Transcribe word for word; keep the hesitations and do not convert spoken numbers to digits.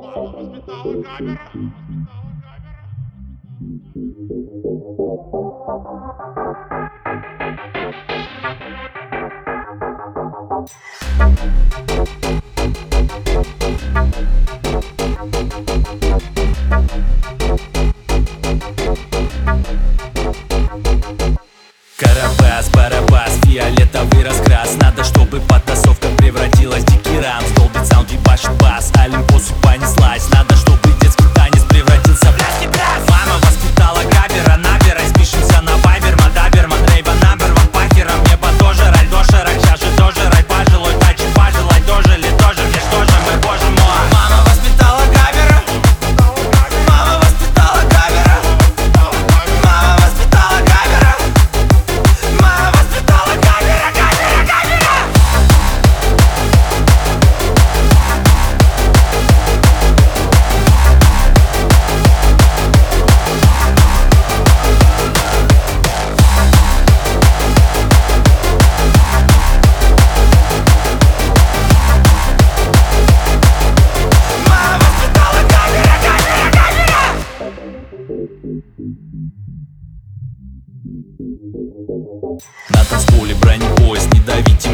Мама воспитала камера. Карабас, барабас, фиолетовый раскрас. Надо, чтобы потасовка превратилась в дикий рам. Столбит саунд, ебашит бас, Олимпосу понеслась. Надо, чтобы детский танец превратился в ляски пляс. Мама воспитала габера, набирай, спишемся на вайбер. Мадаберман, рейва, намберван, пакером. Небо тоже, рай, доширак, сейчас же тоже рай. Пожилой тачи, пожелай, дожили, тоже, мне что же мы, боже мой. Мама воспитала габера. Мама воспитала габера. Мама воспитала габера. Мама воспитала габера, габера, габера. На танцполе бронепоезд, не давите